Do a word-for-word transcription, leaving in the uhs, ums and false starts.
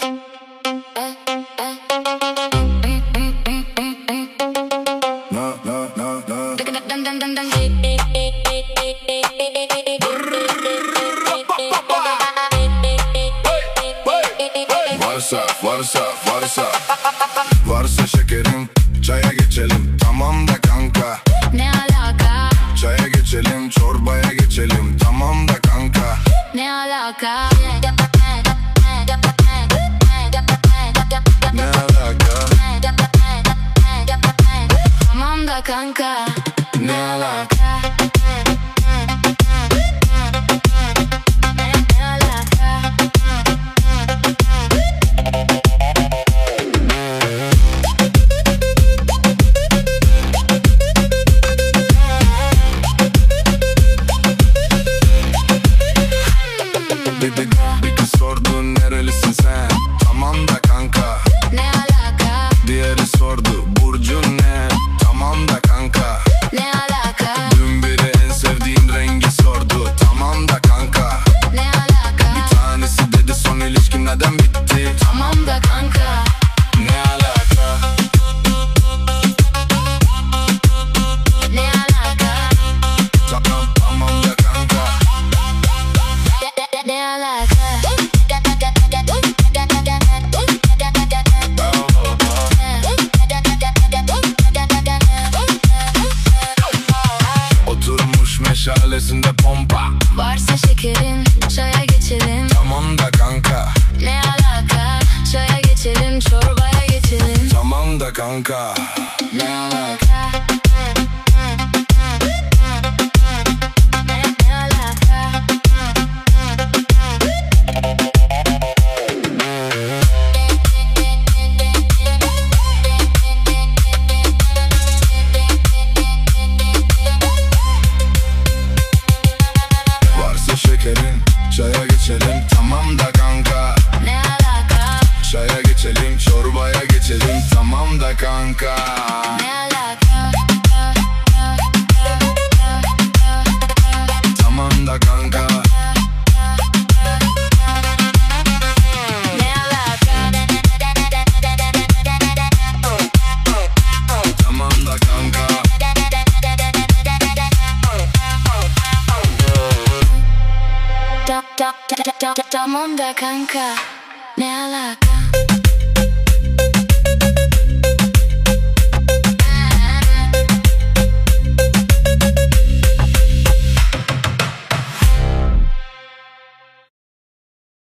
No, no, no, no. Varsa, varsa, varsa, varsa şekerim, çaya geçelim, tamam da kanka. Ne alaka? Çaya geçelim, çorbaya geçelim, tamam da kanka. Ne alaka? Ne alaka? Tamam da kanka. Ne alaka? Bir, bir, bir kız sordu nerelisin sen, tamam da kanka. Ne alaka? Diğeri sordu burcun ne, tamam da kanka. Ne alaka? Dün biri en sevdiğin rengi sordu, tamam da kanka. Ne alaka? Bir tanesi dedi son ilişkin neden bitti, Tamam da kanka. ne alaka? Ne alaka? Tamam, tamam da kanka. Ne alaka? Oturmuş meşalesinde pompa, Varsa şekerin, çaya geçelim. tamam da kanka. Ne alaka? Çaya geçelim, çorbaya geçelim. Tamam da kanka. Ne alaka? Ne, ne alaka? Varsa şekerin, çaya geçelim, tamam da kanka. Ne alaka? Çaya geçelim, çorbaya geçelim, tamam da kanka. Ne alaka? Tamam da kanka. Ne alaka? Tamam da kanka. Ta- ta- ta- ta- ta- Tamam da kanka. Ne alaka?